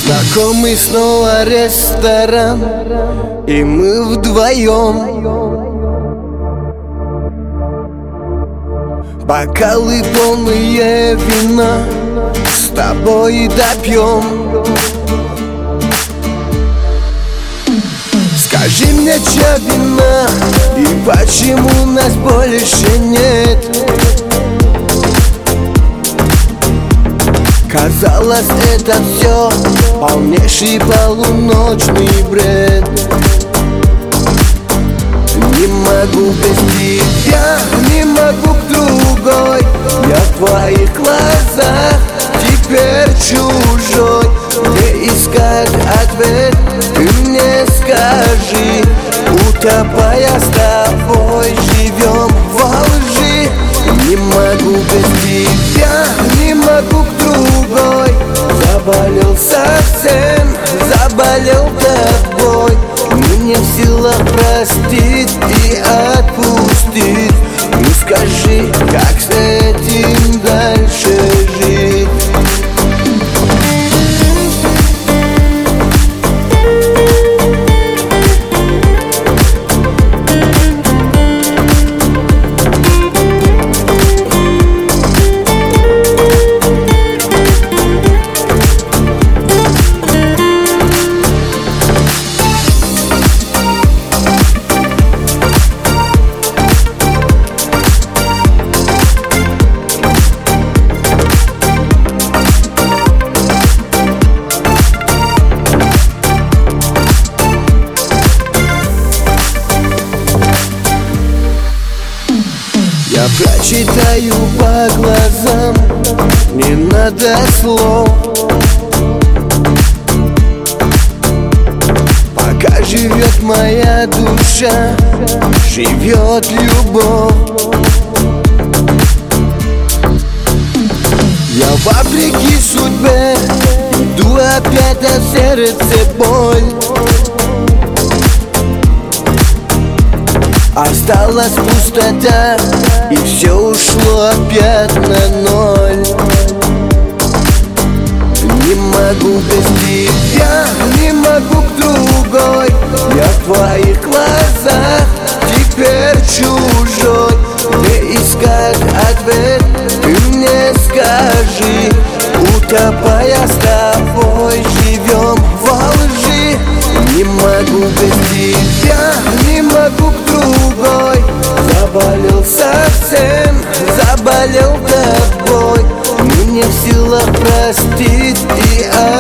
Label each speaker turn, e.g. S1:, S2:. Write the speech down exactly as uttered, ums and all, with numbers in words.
S1: Знакомый снова ресторан, и мы вдвоем. Бокалы полные вина с тобой допьем. Скажи мне, чья вина и почему нас больше нет? Казалось, это все полнейший полуночный бред. Не могу без тебя, не могу к другой. Я в твоих глазах теперь чужой. Где искать ответ, ты мне скажи. Утопая с тобой, живем во лжи. Не могу без тебя, не могу к другой. Заболел совсем, заболел тобой. Мы не в силах простить и отпустить. Ну скажи, как с этим дальше жить? Я прочитаю по глазам, не надо слов. Пока живет моя душа, живет любовь. Я вопреки судьбе иду опять, а в сердце боль. Осталась пустота, и все ушло опять на ноль. Не могу без тебя, не могу к другой. Я в твоих глазах теперь чужой. Где искать ответ, ты мне скажи. Утопая с тобой, живем во лжи. Не могу без тебя, не могу к другой. Заболел совсем, заболел тобой. Мы не в силах простить и